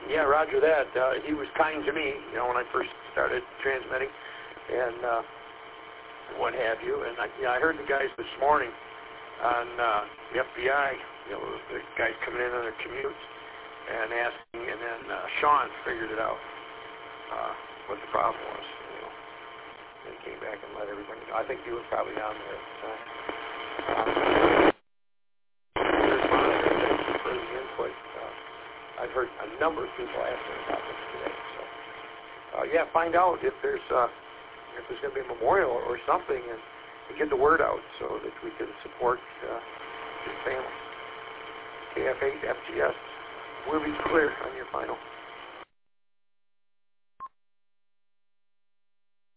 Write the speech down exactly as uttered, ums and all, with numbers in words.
Yeah, roger that. Uh, he was kind to me, you know, when I first started transmitting, and uh, what have you. And I, yeah, I heard the guys this morning on uh, the F B I, you know, the guys coming in on their commutes and asking, and then uh, Sean figured it out, uh, what the problem was, you know. And he came back and let everybody know. I think you were probably down there at the time. Um, for the input. Uh, I've heard a number of people asking about this today. So, uh, yeah, find out if there's uh, if there's going to be a memorial or something, and, and get the word out so that we can support uh, his family. K F eight F G S, we'll be clear on your final.